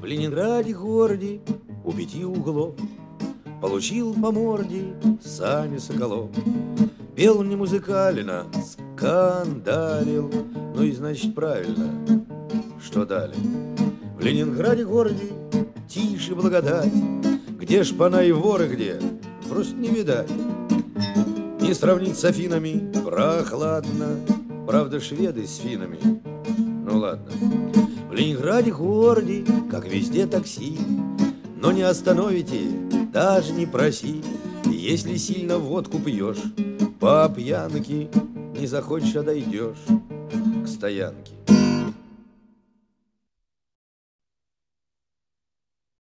Ленинграде городе у 5 углов получил по морде Саня Соколов. Пел не музыкально, скандалил, ну и значит правильно, что дали. В Ленинграде городе тише благодать, где шпана и воры, где просто не видать. Не сравнить с Афинами, прохладно, правда шведы с финами, ну ладно. В Ленинграде городе, как везде, такси, но не остановите, даже не проси. Если сильно водку пьешь, по пьянке не захочешь, а дойдешь к стоянке.